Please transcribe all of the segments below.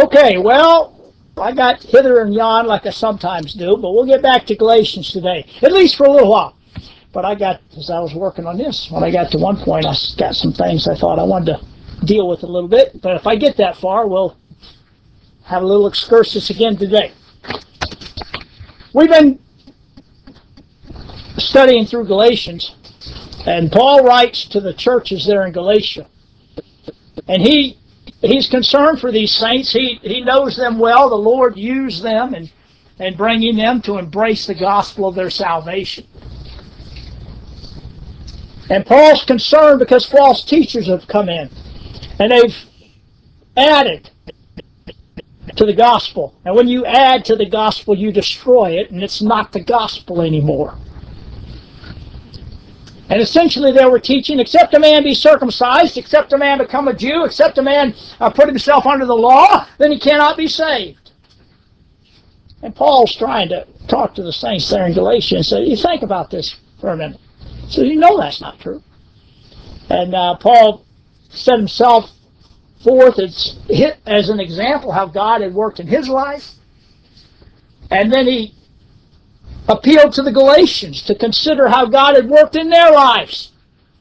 Okay, well, I got hither and yon like I sometimes do, but we'll get back to Galatians today, at least for a little while. But as I was working on this, when I got to one point, I got some things I thought I wanted to deal with a little bit. But if I get that far, we'll have a little excursus again today. We've been studying through Galatians, and Paul writes to the churches there in Galatia. And he's concerned for these saints. He knows them well. The Lord used them and bringing them to embrace the gospel of their salvation. And Paul's concerned because false teachers have come in and they've added to the gospel. And when you add to the gospel, you destroy it, and it's not the gospel anymore. And essentially they were teaching, except a man be circumcised, except a man become a Jew, except a man put himself under the law, then he cannot be saved. And Paul's trying to talk to the saints there in Galatia and say, you think about this for a minute. So you know that's not true. And Paul set himself forth as an example how God had worked in his life. And then he appealed to the Galatians to consider how God had worked in their lives.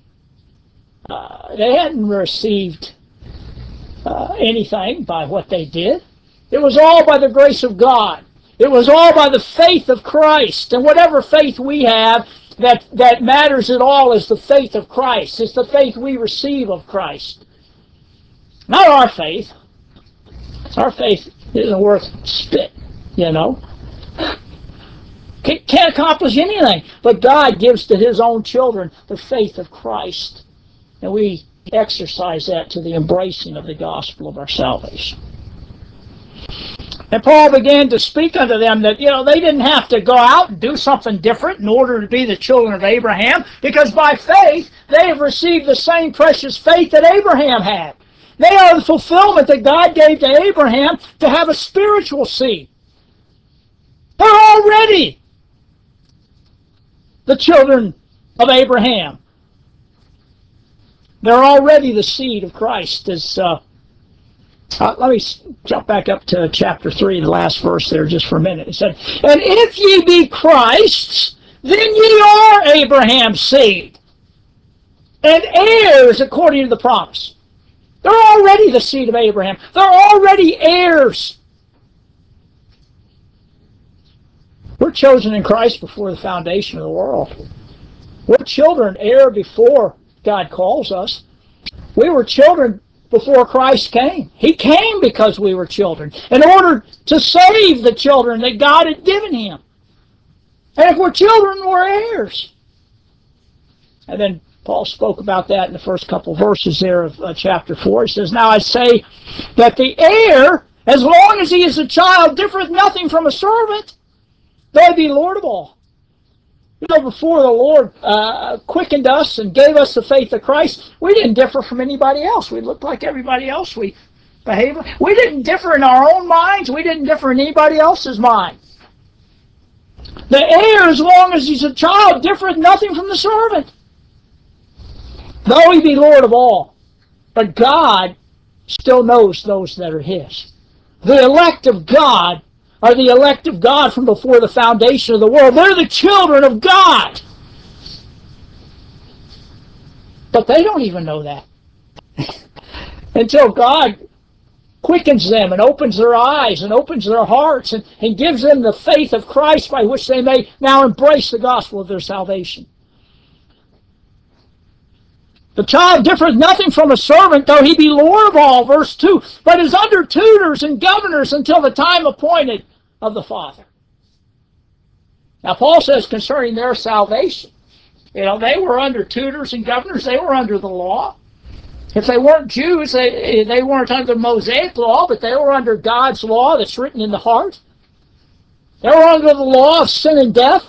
They hadn't received anything by what they did. It was all by the grace of God. It was all by the faith of Christ. And whatever faith we have that matters at all is the faith of Christ. It's the faith we receive of Christ. Not our faith. Our faith isn't worth spit, you know. Can't accomplish anything. But God gives to His own children the faith of Christ. And we exercise that to the embracing of the gospel of our salvation. And Paul began to speak unto them that, they didn't have to go out and do something different in order to be the children of Abraham, because by faith they have received the same precious faith that Abraham had. They are the fulfillment that God gave to Abraham to have a spiritual seed. They're already the children of Abraham. They're already the seed of Christ. Let me jump back up to chapter 3, the last verse there just for a minute. It said, and if ye be Christ's, then ye are Abraham's seed, and heirs according to the promise. They're already the seed of Abraham. They're already heirs. We're chosen in Christ before the foundation of the world. We're children, heir before God calls us. We were children before Christ came. He came because we were children, in order to save the children that God had given Him. And if we're children, we're heirs. And then Paul spoke about that in the first couple verses there of chapter 4. He says, now I say that the heir, as long as he is a child, differeth nothing from a servant, though he be Lord of all. Before the Lord quickened us and gave us the faith of Christ, we didn't differ from anybody else. We looked like everybody else. We behaved. We didn't differ in our own minds. We didn't differ in anybody else's mind. The heir, as long as he's a child, differeth nothing from the servant, though he be Lord of all. But God still knows those that are His. The elect of God are the elect of God from before the foundation of the world. They're the children of God. But they don't even know that. Until God quickens them and opens their eyes and opens their hearts and gives them the faith of Christ by which they may now embrace the gospel of their salvation. The child differeth nothing from a servant, though he be Lord of all, verse 2, but is under tutors and governors until the time appointed of the Father. Now Paul says concerning their salvation, they were under tutors and governors. They were under the law. If they weren't Jews, they weren't under the Mosaic law, but they were under God's law that's written in the heart. They were under the law of sin and death.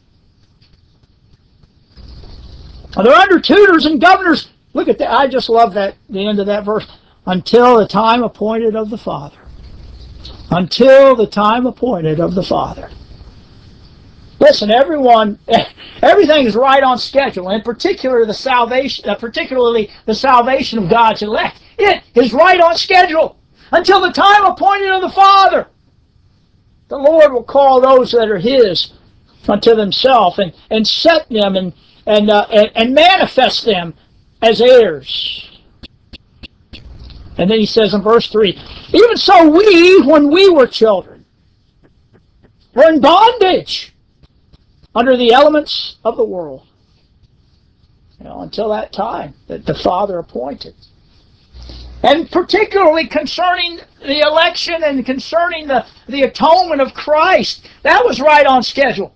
They're under tutors and governors. Look at that. I just love that, the end of that verse. Until the time appointed of the Father. Until the time appointed of the Father. Listen, everything is right on schedule. In particular, particularly the salvation of God's elect. It is right on schedule. until the time appointed of the Father. The Lord will call those that are His unto Himself, and set them and manifest them as heirs. And then He says in verse 3, even so we, when we were children, were in bondage under the elements of the world. Until that time that the Father appointed. And particularly concerning the election and concerning the atonement of Christ, that was right on schedule.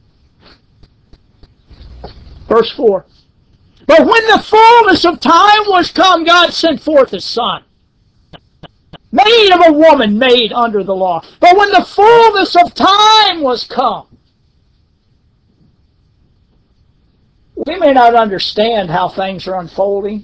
Verse 4. But when the fullness of time was come, God sent forth His Son, made of a woman, made under the law. But when the fullness of time was come, we may not understand how things are unfolding.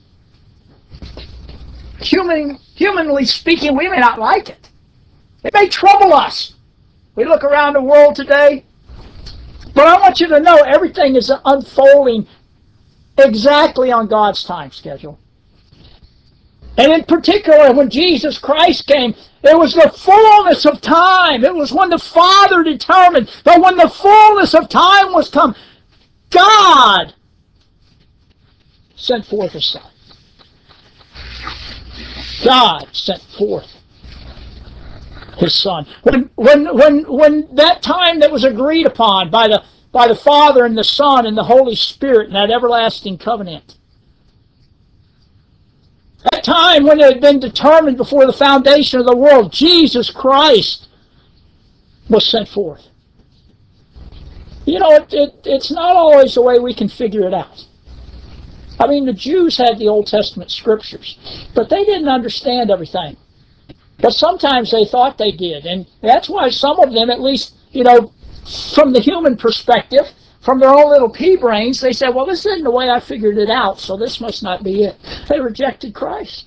Humanly speaking, we may not like it. It may trouble us. We look around the world today, but I want you to know everything is unfolding exactly on God's time schedule. And in particular, when Jesus Christ came, it was the fullness of time. It was when the Father determined that when the fullness of time was come, God sent forth His Son. God sent forth His Son. When that time that was agreed upon by the Father and the Son and the Holy Spirit in that everlasting covenant, that time when it had been determined before the foundation of the world, Jesus Christ was sent forth. It's not always the way we can figure it out. I mean, the Jews had the Old Testament scriptures, but they didn't understand everything. But sometimes they thought they did, and that's why some of them, at least, from the human perspective, from their own little pea brains, they said, well, this isn't the way I figured it out, so this must not be it. They rejected Christ.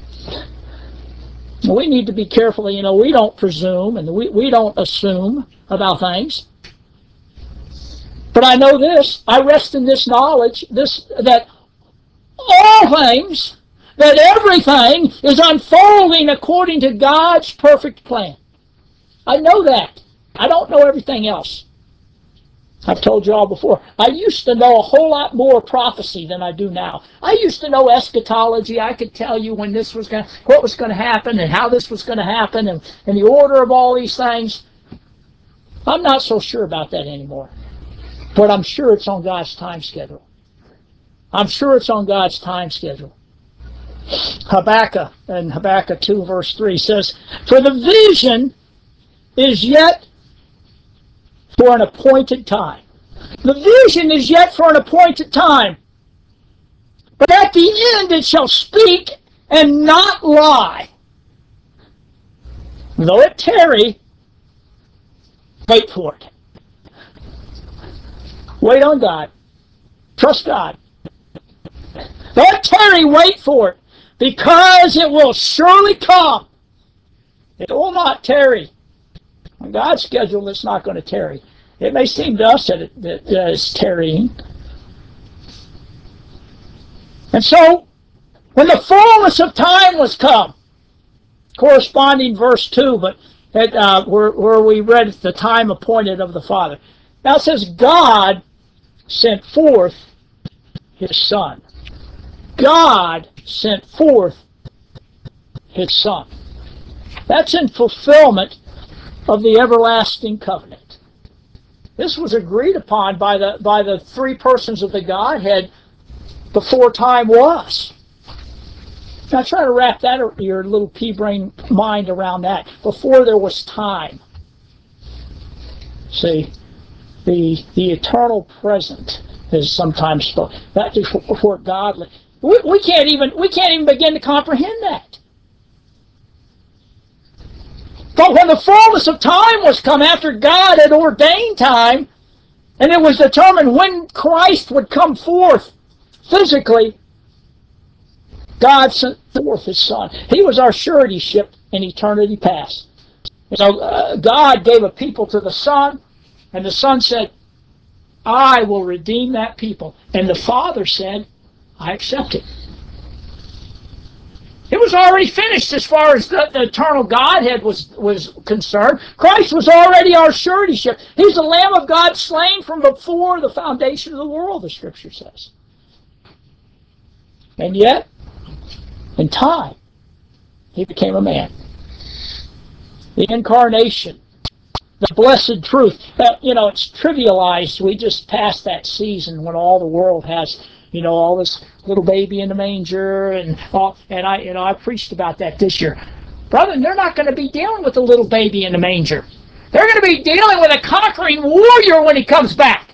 We need to be careful. We don't presume, and we don't assume about things. But I know this, I rest in this knowledge, that all things, that everything is unfolding according to God's perfect plan. I know that. I don't know everything else. I've told you all before, I used to know a whole lot more prophecy than I do now. I used to know eschatology. I could tell you when this was what was going to happen and how this was going to happen and the order of all these things. I'm not so sure about that anymore. But I'm sure it's on God's time schedule. I'm sure it's on God's time schedule. Habakkuk, in Habakkuk 2 verse 3 says, for the vision is yet for an appointed time. The vision is yet for an appointed time. But at the end it shall speak and not lie. Though it tarry, wait for it. Wait on God. Trust God. Though it tarry, wait for it, because it will surely come. It will not tarry. On God's schedule, it's not going to tarry. It may seem to us that it's tarrying. And so, when the fullness of time was come, corresponding verse 2, but where we read the time appointed of the Father. Now it says, God sent forth His Son. God sent forth His Son. That's in fulfillment of the everlasting covenant. This was agreed upon by the three persons of the Godhead before time was. Now try to wrap your little pea-brain mind around that. Before there was time. See, the eternal present is sometimes spoken. That is before God. We can't even begin to comprehend that. But when the fullness of time was come, after God had ordained time, and it was determined when Christ would come forth physically, God sent forth His Son. He was our suretyship in eternity past. God gave a people to the Son, and the Son said, I will redeem that people. And the Father said, I accept it. It was already finished as far as the eternal Godhead was concerned. Christ was already our suretyship. He's the Lamb of God slain from before the foundation of the world, the Scripture says. And yet, in time, he became a man. The incarnation, the blessed truth. It's trivialized. We just passed that season when all the world has, all this little baby in the manger and all. And I preached about that this year. Brother, they're not going to be dealing with the little baby in the manger. They're going to be dealing with a conquering warrior when he comes back.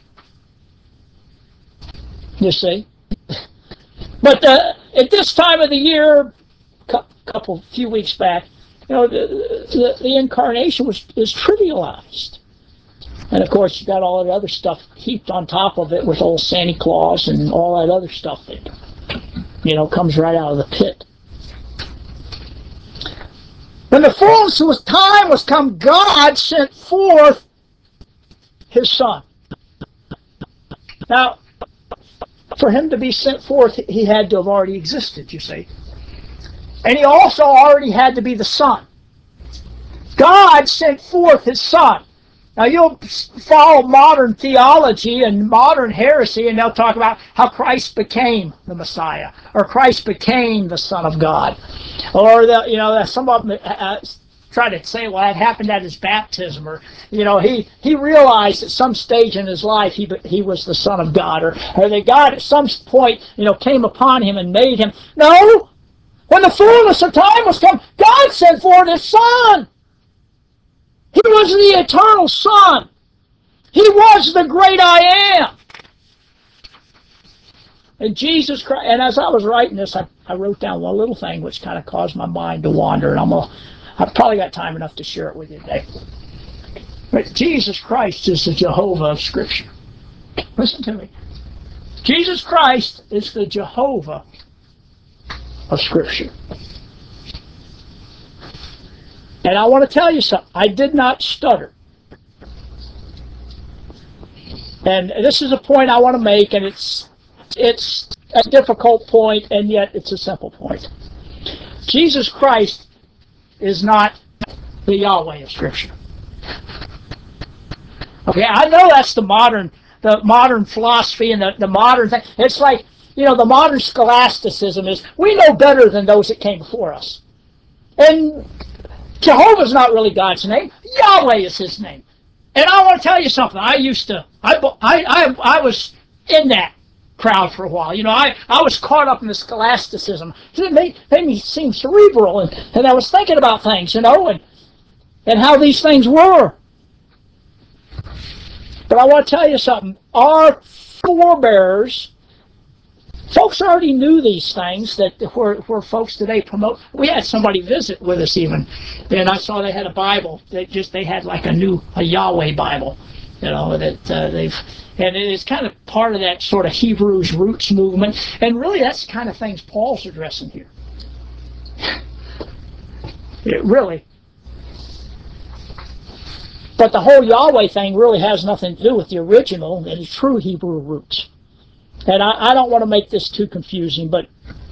You see? But at this time of the year, few weeks back, the incarnation is trivialized. And of course, you got all that other stuff heaped on top of it with old Santa Claus and all that other stuff that, comes right out of the pit. When the fullness of time was come, God sent forth His Son. Now, for Him to be sent forth, He had to have already existed, you see. And He also already had to be the Son. God sent forth His Son. Now, you'll follow modern theology and modern heresy, and they'll talk about how Christ became the Messiah, or Christ became the Son of God. Or, some of them try to say, well, that happened at His baptism, or, he realized at some stage in His life he was the Son of God, or that God at some point, came upon Him and made Him. No! When the fullness of time was come, God sent forth His Son. He was the eternal Son. He was the great I am. And Jesus Christ, and as I was writing this, I wrote down one little thing which kind of caused my mind to wander, and I've probably got time enough to share it with you today. But Jesus Christ is the Jehovah of Scripture. Listen to me. Jesus Christ is the Jehovah of Scripture. And I want to tell you something. I did not stutter. And this is a point I want to make, and it's a difficult point, and yet it's a simple point. Jesus Christ is not the Yahweh of Scripture. Okay, I know that's the modern philosophy and the modern thing. It's like, the modern scholasticism is, we know better than those that came before us. And Jehovah's not really God's name. Yahweh is His name. And I want to tell you something. I was in that crowd for a while. I was caught up in the scholasticism. It made me seem cerebral, and I was thinking about things, and how these things were. But I want to tell you something. Our forebears, folks already knew these things that where folks today promote. We had somebody visit with us even, and I saw they had a Bible. They had like a Yahweh Bible, and it's kind of part of that sort of Hebrews roots movement. And really, that's the kind of things Paul's addressing here. Really. But the whole Yahweh thing really has nothing to do with the original and the true Hebrew roots. And I don't want to make this too confusing, but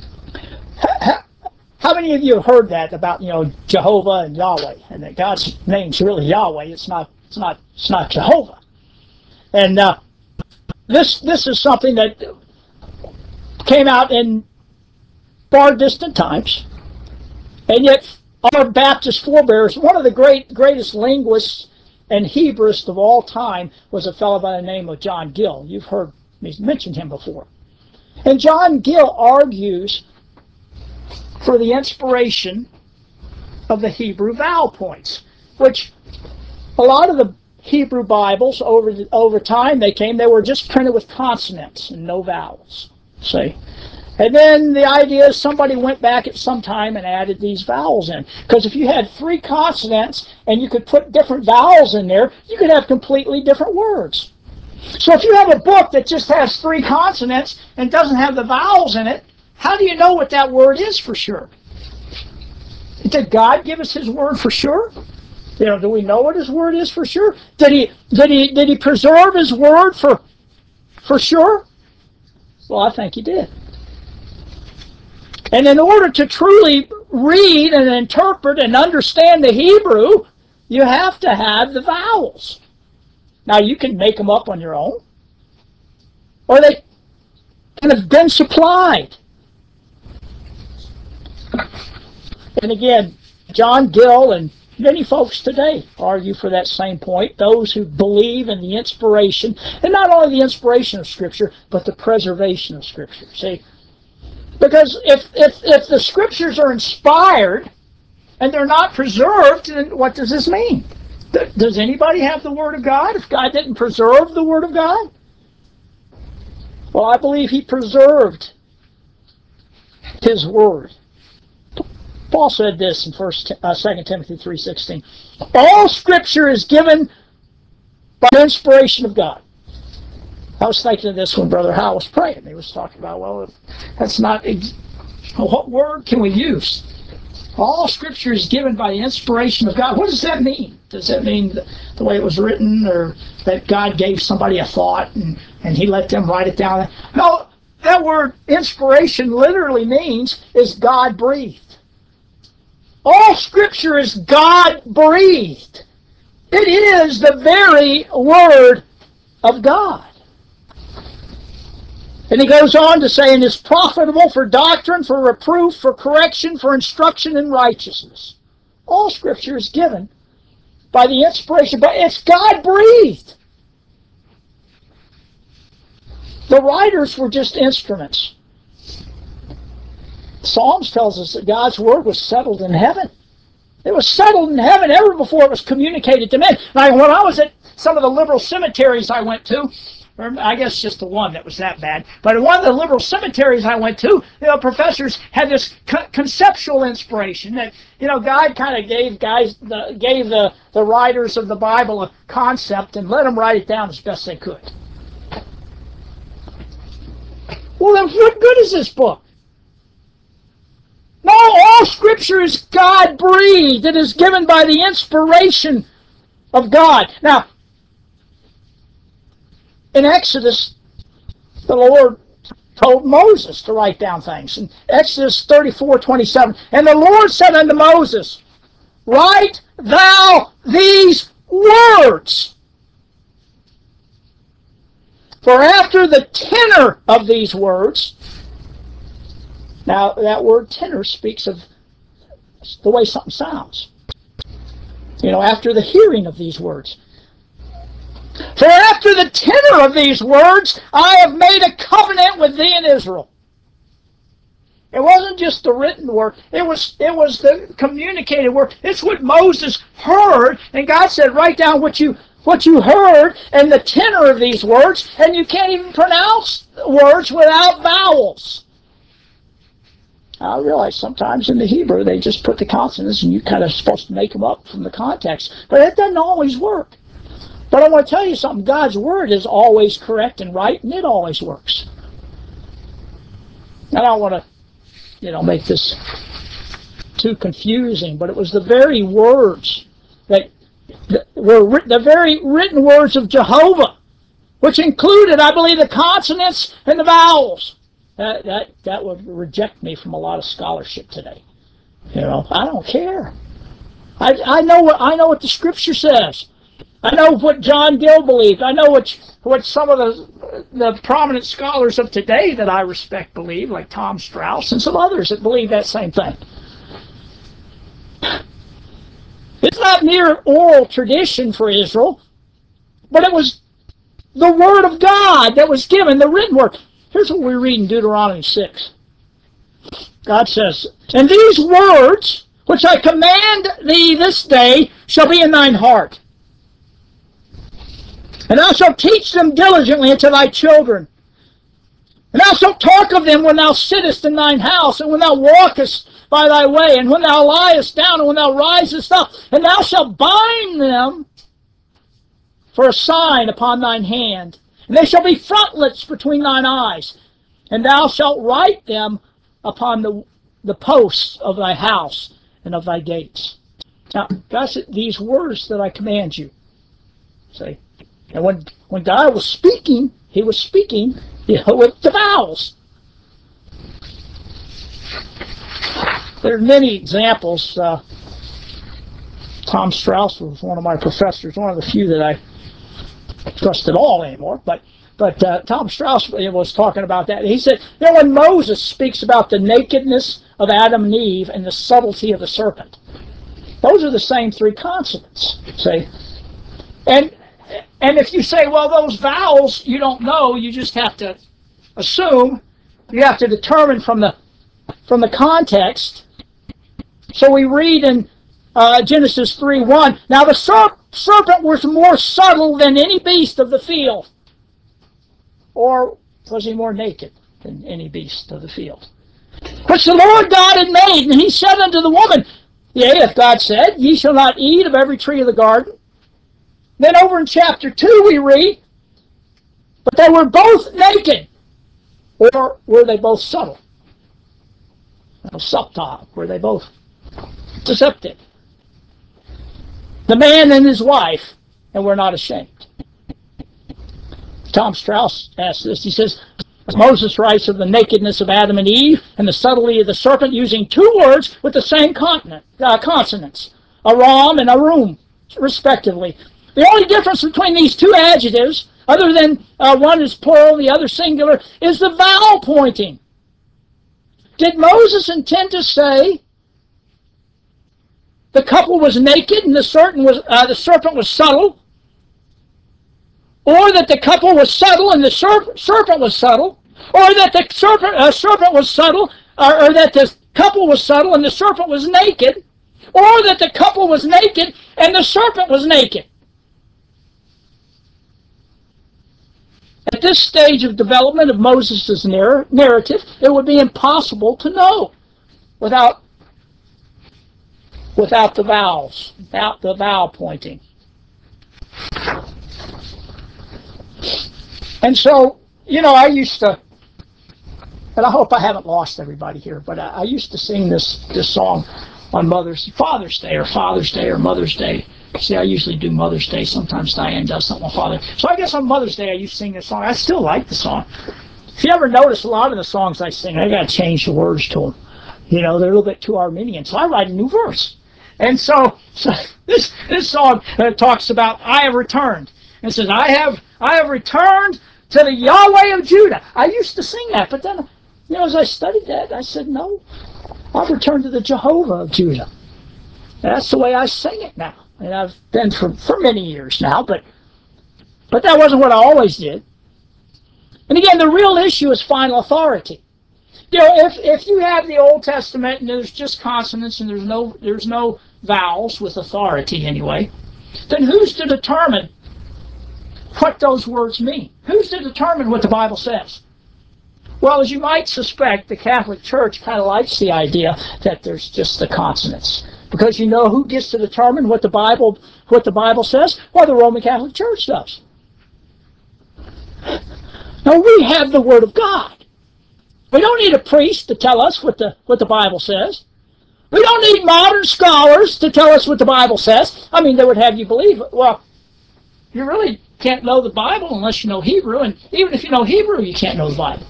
how many of you have heard that about Jehovah and Yahweh, and that God's name's really Yahweh? It's not Jehovah. And this is something that came out in far distant times, and yet our Baptist forebears, one of the greatest linguists and Hebraists of all time, was a fellow by the name of John Gill. You've heard me mention him before. And John Gill argues for the inspiration of the Hebrew vowel points, which a lot of the Hebrew Bibles over time they were just printed with consonants and no vowels. See? And then the idea is somebody went back at some time and added these vowels in. Because if you had 3 consonants and you could put different vowels in there, you could have completely different words. So if you have a book that just has 3 consonants and doesn't have the vowels in it, how do you know what that word is for sure? Did God give us His word for sure? Do we know what His word is for sure? Did He preserve His word for sure? Well, I think He did. And in order to truly read and interpret and understand the Hebrew, you have to have the vowels. Now, you can make them up on your own, or they can have been supplied. And again, John Gill and many folks today argue for that same point, those who believe in the inspiration, and not only the inspiration of Scripture, but the preservation of Scripture. See? Because if the Scriptures are inspired and they're not preserved, then what does this mean? Does anybody have the Word of God if God didn't preserve the Word of God? Well, I believe He preserved His Word. Paul said this in 2 Timothy 3:16. All Scripture is given by inspiration of God. I was thinking of this when Brother Howell was praying. He was talking about, well, that's not, what word can we use? All Scripture is given by the inspiration of God. What does that mean? Does that mean the way it was written, or that God gave somebody a thought and He let them write it down? No, that word inspiration literally means is God breathed. All Scripture is God-breathed. It is the very Word of God. And he goes on to say, and is profitable for doctrine, for reproof, for correction, for instruction in righteousness. All Scripture is given by the inspiration, but it's God-breathed. The writers were just instruments. Psalms tells us that God's Word was settled in heaven. It was settled in heaven ever before it was communicated to men. Like when I was at some of the liberal cemeteries I went to, or I guess just the one that was that bad, but in one of the liberal cemeteries I went to, professors had this conceptual inspiration that, God kind of gave the writers of the Bible a concept and let them write it down as best they could. Well, then what good is this book? No, all Scripture is God-breathed. It is given by the inspiration of God. Now, in Exodus, the Lord told Moses to write down things. In Exodus 34:27, and the Lord said unto Moses, write thou these words. For after the tenor of these words, now that word tenor speaks of the way something sounds. After the hearing of these words. For after the tenor of these words, I have made a covenant with thee and Israel. It wasn't just the written word. It was the communicated word. It's what Moses heard, and God said, write down what you heard and the tenor of these words, and you can't even pronounce words without vowels. I realize sometimes in the Hebrew they just put the consonants and you're kind of supposed to make them up from the context. But that doesn't always work. But I want to tell you something. God's Word is always correct and right, and it always works. I don't want to, make this too confusing, but it was the very words that were the very written words of Jehovah, which included, I believe, the consonants and the vowels. That would reject me from a lot of scholarship today. I don't care. I know what the Scripture says. I know what John Gill believed. I know what some of the prominent scholars of today that I respect believe, like Tom Strauss and some others that believe that same thing. It's not mere oral tradition for Israel, but it was the Word of God that was given, the written Word. Here's what we read in Deuteronomy 6. God says, and these words which I command thee this day shall be in thine heart. And thou shalt teach them diligently unto thy children. And thou shalt talk of them when thou sittest in thine house, and when thou walkest by thy way, and when thou liest down, and when thou risest up. And thou shalt bind them for a sign upon thine hand. And they shall be frontlets between thine eyes. And thou shalt write them upon the posts of thy house and of thy gates. Now, God said, these words that I command you. See? And when God was speaking, He was speaking with the vowels. There are many examples. Tom Strauss was one of my professors, one of the few that I trust at all anymore. But Tom Strauss was talking about that. He said, when Moses speaks about the nakedness of Adam and Eve and the subtlety of the serpent, those are the same three consonants. See, and if you say, well, those vowels you don't know, you just have to assume. You have to determine from the context. So we read in Genesis 3:1, now the serpent was more subtle than any beast of the field. Or was he more naked than any beast of the field? Which the Lord God had made, and he said unto the woman, yea, if God said, ye shall not eat of every tree of the garden. Then over in chapter 2 we read, but they were both naked. Or were they both subtle? Subtle. Were they both deceptive? The man and his wife, and were not ashamed. Tom Strauss asks this. He says, Moses writes of the nakedness of Adam and Eve and the subtlety of the serpent using two words with the same consonants, aram and arum, respectively. The only difference between these two adjectives, other than one is plural, the other singular, is the vowel pointing. Did Moses intend to say the couple was naked and the serpent was subtle? Or that the couple was subtle and the serpent was subtle? Or that the serpent was subtle, or that the couple was subtle and the serpent was naked? Or that the couple was naked and the serpent was naked? At this stage of development of Moses' narrative, it would be impossible to know without the vowels, without the vowel pointing. And so, I used to, and I hope I haven't lost everybody here, but I used to sing this song on Father's Day or Mother's Day. See, I usually do Mother's Day. Sometimes Diane does something on Father. So I guess on Mother's Day I used to sing this song. I still like the song. If you ever notice, a lot of the songs I sing, I got to change the words to them. They're a little bit too Armenian. So I write a new verse. And so this song talks about I have returned. It says, I have returned to the Yahweh of Judah. I used to sing that, but then, as I studied that, I said, no, I've returned to the Jehovah of Judah. That's the way I sing it now. And I've been for many years now, but that wasn't what I always did. And again, the real issue is final authority. If you have the Old Testament and there's just consonants and there's no vowels with authority anyway, then who's to determine what those words mean? Who's to determine what the Bible says? Well, as you might suspect, the Catholic Church kind of likes the idea that there's just the consonants. Because who gets to determine what the Bible says? Well, the Roman Catholic Church does. Now, we have the Word of God. We don't need a priest to tell us what the Bible says. We don't need modern scholars to tell us what the Bible says. I mean, they would have you believe, well, you really can't know the Bible unless you know Hebrew, and even if you know Hebrew, you can't know the Bible.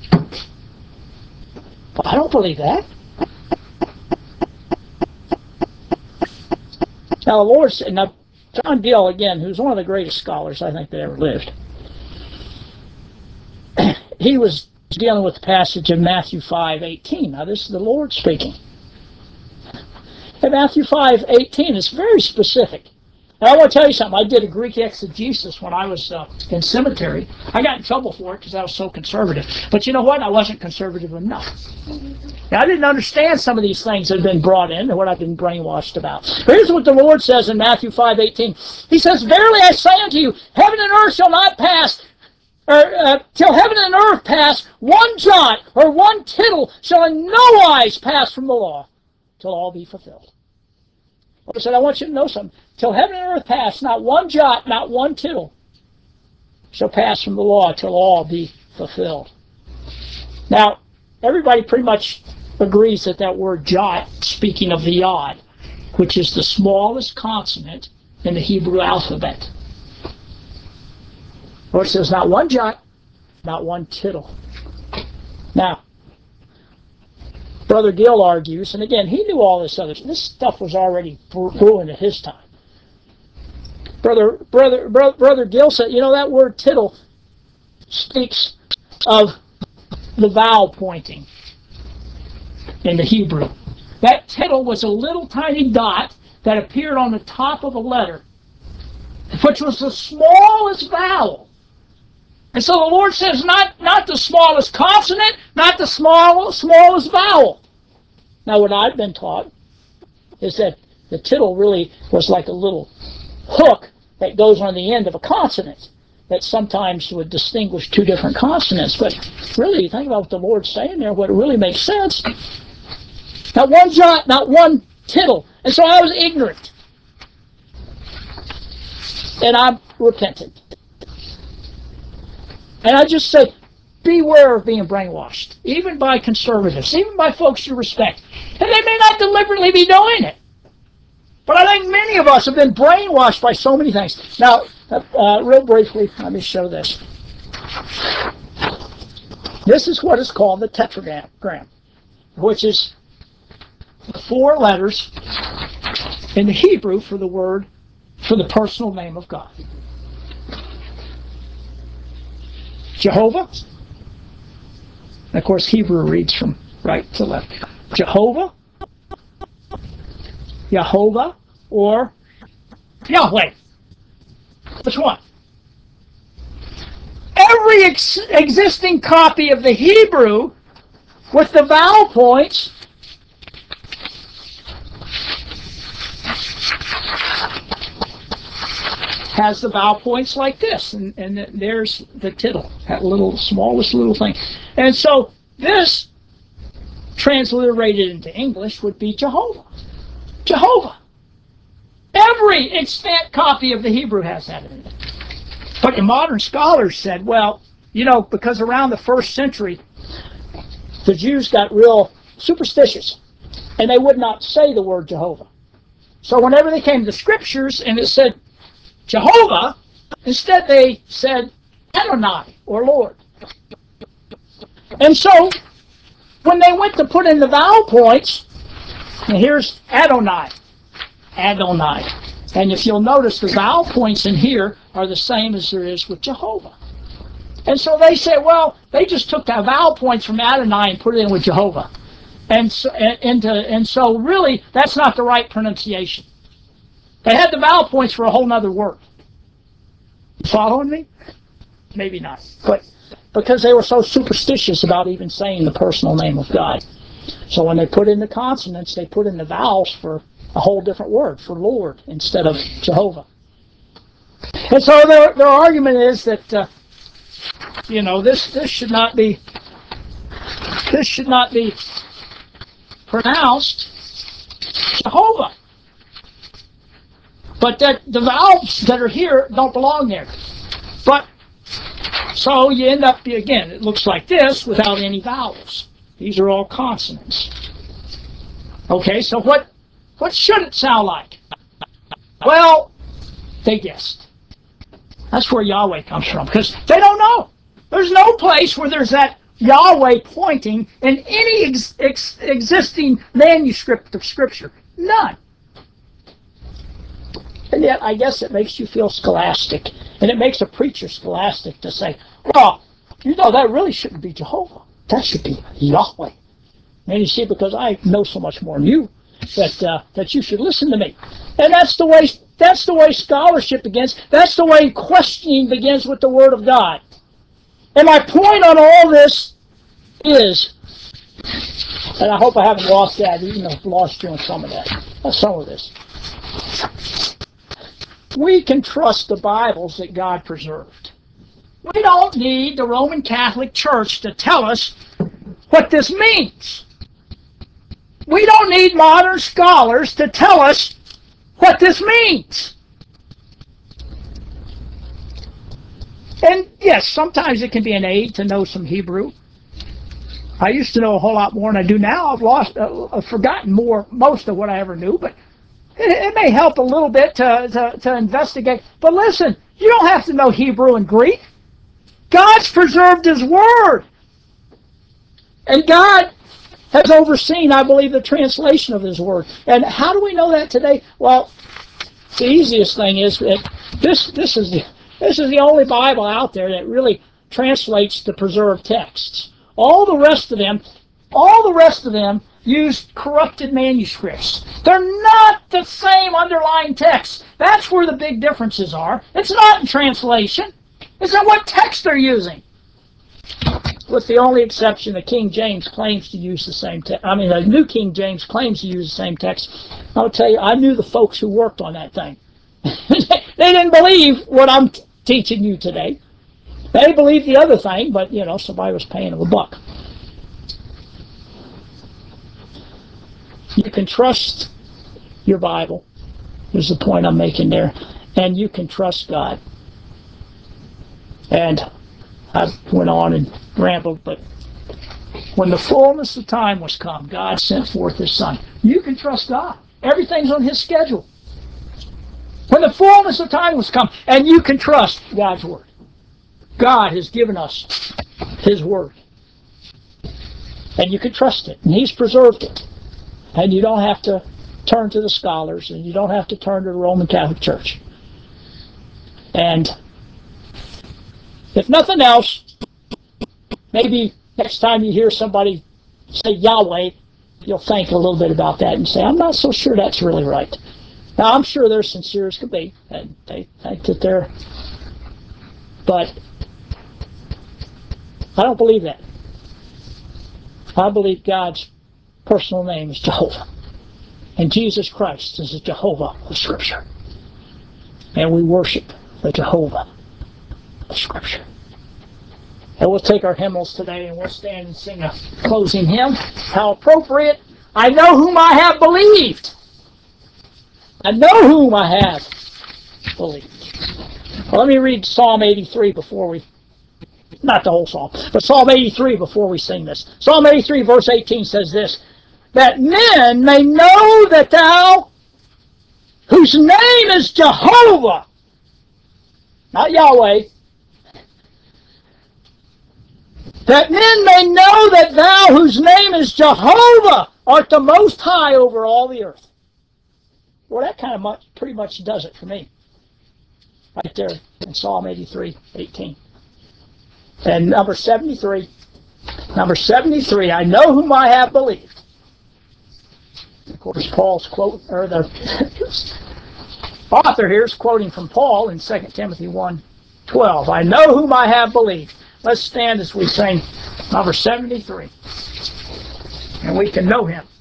Well, I don't believe that. Now, the Lord said, John Gill, again, who's one of the greatest scholars I think that ever lived, he was dealing with the passage in Matthew 5:18. Now, this is the Lord speaking. In Matthew 5:18, it's very specific. And I want to tell you something. I did a Greek exegesis when I was in seminary. I got in trouble for it because I was so conservative. But you know what? I wasn't conservative enough. Now, I didn't understand some of these things that had been brought in and what I've been brainwashed about. Here's what the Lord says in Matthew 5:18. He says, verily I say unto you, heaven and earth shall not pass, till heaven and earth pass, one jot or one tittle shall in no wise pass from the law, till all be fulfilled. I said, I want you to know something. Till heaven and earth pass, not one jot, not one tittle shall pass from the law till all be fulfilled. Now, everybody pretty much agrees that word jot, speaking of the yod, which is the smallest consonant in the Hebrew alphabet. Or it says not one jot, not one tittle. Now, Brother Gill argues, and again, he knew all this stuff was already brewing at his time. Brother Gill said, that word tittle speaks of the vowel pointing in the Hebrew. That tittle was a little tiny dot that appeared on the top of a letter, which was the smallest vowel. And so the Lord says, not the smallest consonant, not the smallest vowel. Now, what I've been taught is that the tittle really was like a little hook that goes on the end of a consonant that sometimes would distinguish two different consonants. But really, you think about what the Lord's saying there, what really makes sense. Not one jot, not one tittle. And so I was ignorant. And I'm repentant. And I just say, beware of being brainwashed, even by conservatives, even by folks you respect. And they may not deliberately be doing it. But I think many of us have been brainwashed by so many things. Now, real briefly, let me show this. This is what is called the tetragram, which is the 4 letters in the Hebrew for the personal name of God. Jehovah. And of course, Hebrew reads from right to left. Jehovah, Yehovah, or Yahweh. Which one? Every existing copy of the Hebrew with the vowel points has the vowel points like this, and there's the tittle, that smallest little thing. And so this, transliterated into English, would be Jehovah. Jehovah. Every extant copy of the Hebrew has that in it. But the modern scholars said, well, because around the 1st century, the Jews got real superstitious, and they would not say the word Jehovah. So whenever they came to the Scriptures and it said Jehovah, instead they said Adonai, or Lord. And so when they went to put in the vowel points, and here's Adonai. Adonai. And if you'll notice, the vowel points in here are the same as there is with Jehovah. And so they said, well, they just took the vowel points from Adonai and put it in with Jehovah. And so really, that's not the right pronunciation. They had the vowel points for a whole other word. Following me? Maybe not. But because they were so superstitious about even saying the personal name of God. So when they put in the consonants, they put in the vowels for a whole different word, for Lord, instead of Jehovah. And so their argument is that, this should not be pronounced Jehovah. But that the vowels that are here don't belong there. But, so you end up, again, it looks like this without any vowels. These are all consonants. Okay, so what should it sound like? Well, they guessed. That's where Yahweh comes from, because they don't know. There's no place where there's that Yahweh pointing in any existing manuscript of Scripture. None. And yet, I guess it makes you feel scholastic. And it makes a preacher scholastic to say, well, that really shouldn't be Jehovah. That should be Yahweh. And you see, because I know so much more than you, that you should listen to me. And that's the way scholarship begins. That's the way questioning begins with the Word of God. And my point on all this is, and I hope I haven't lost that, even though I've lost you on some of this. We can trust the Bibles that God preserved. We don't need the Roman Catholic Church to tell us what this means. We don't need modern scholars to tell us what this means. And yes, sometimes it can be an aid to know some Hebrew. I used to know a whole lot more than I do now. I've forgotten most of what I ever knew, but it may help a little bit to investigate. But listen, you don't have to know Hebrew and Greek. God's preserved His Word. And God has overseen, I believe, the translation of His Word. And how do we know that today? Well, the easiest thing is that this is the only Bible out there that really translates the preserved texts. All the rest of them use corrupted manuscripts. They're not the same underlying text. That's where the big differences are. It's not in translation. It's in what text they're using. With the only exception, the King James claims to use the same text. The New King James claims to use the same text. I'll tell you, I knew the folks who worked on that thing. They didn't believe what I'm teaching you today. They believed the other thing, but, somebody was paying them a buck. You can trust your Bible, is the point I'm making there, and you can trust God. And I went on and rambled, but when the fullness of time was come, God sent forth His Son. You can trust God. Everything's on His schedule. When the fullness of time was come, and you can trust God's Word. God has given us His Word. And you can trust it, and He's preserved it. And you don't have to turn to the scholars, and you don't have to turn to the Roman Catholic Church. And if nothing else, maybe next time you hear somebody say Yahweh, you'll think a little bit about that and say, I'm not so sure that's really right. Now, I'm sure they're sincere as could be, and they think that they're... But I don't believe that. I believe God's personal name is Jehovah. And Jesus Christ is the Jehovah of Scripture. And we worship the Jehovah of Scripture. And we'll take our hymnals today and we'll stand and sing a closing hymn. How appropriate. I know whom I have believed. I know whom I have believed. Well, let me read Psalm 83 before we, not the whole psalm, but Psalm 83 before we sing this. Psalm 83 verse 18 says this, that men may know that thou, whose name is Jehovah, not Yahweh, that men may know that thou, whose name is Jehovah, art the most high over all the earth. Well, that kind of pretty much does it for me. Right there in Psalm 83, 18. And number 73, I know whom I have believed. Of course, Paul's quote, or the author here is quoting from Paul in 2 Timothy 1:12. I know whom I have believed. Let's stand as we sing number 73. And we can know Him.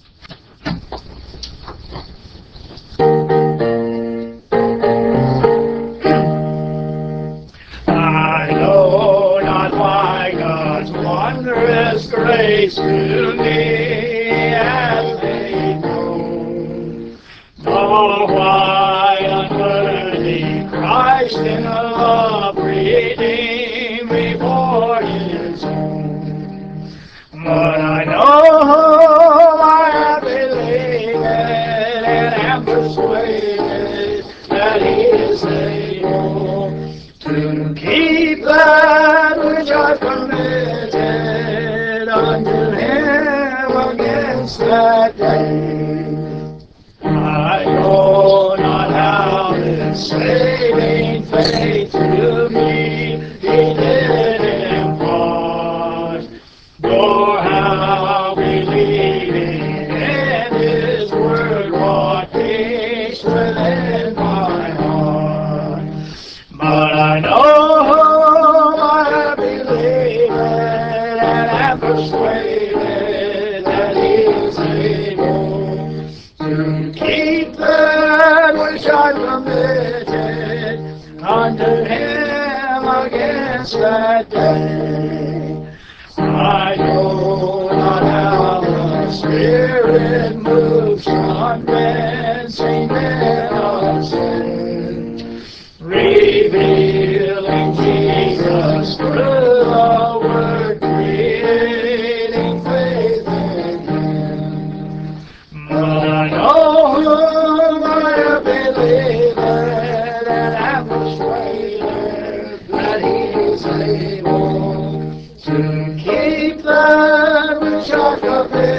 I know not why God's wondrous grace to me has made known, nor why unworthy Christ in love redeemed me for His own. But I know I have believed and am persuaded that He is able to keep that which I've committed unto Him against that day. I know not how His saving faith to me He did impart, nor how believing in His word wrought peace within my heart. But I know I believe and am persuaded that He is able to keep that which I committed unto Him against that day. I know not how the Spirit moves, convincing men of sin, revealing Jesus through the Word, creating faith in Him. But I know whom I have believed and am persuaded that He is able to keep that which I commit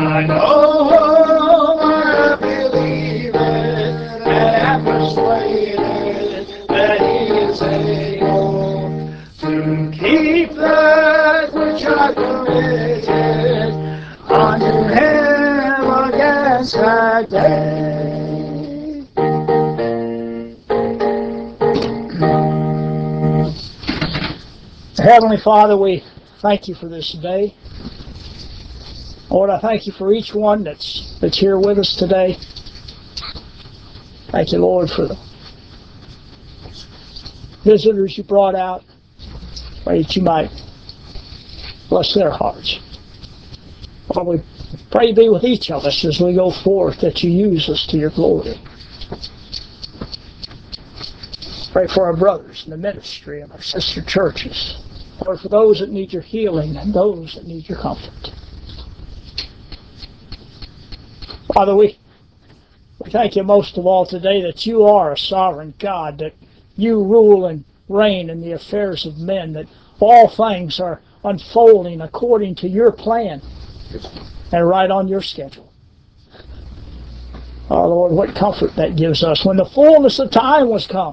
I know I believe it and am persuaded that He is able to keep that which I committed unto Him against that day. Heavenly Father, we thank You for this day. Lord, I thank You for each one that's here with us today. Thank You, Lord, for the visitors You brought out. Pray that You might bless their hearts. Lord, we pray be with each of us as we go forth, that You use us to Your glory. Pray for our brothers in the ministry and our sister churches. Lord, for those that need Your healing and those that need Your comfort. Father, we thank You most of all today that You are a sovereign God, that You rule and reign in the affairs of men, that all things are unfolding according to Your plan and right on Your schedule. Oh, Lord, what comfort that gives us when the fullness of time was come.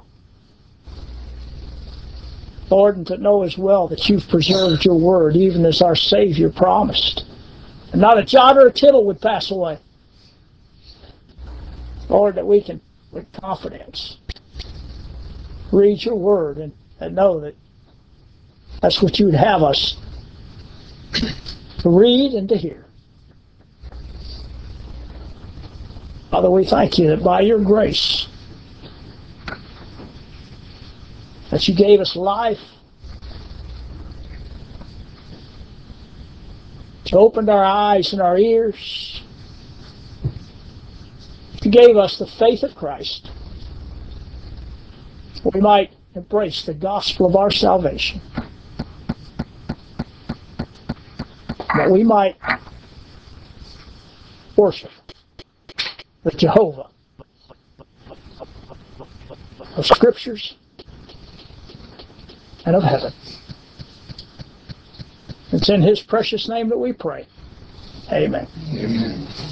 Lord, and to know as well that You've preserved Your word, even as our Savior promised. And not a jot or a tittle would pass away. Lord, that we can, with confidence, read Your word and know that that's what You would have us to read and to hear. Father, we thank You that by Your grace, that You gave us life, You opened our eyes and our ears, You gave us the faith of Christ, we might embrace the gospel of our salvation, that we might worship the Jehovah of Scriptures and of heaven. It's in His precious name that we pray. Amen. Amen.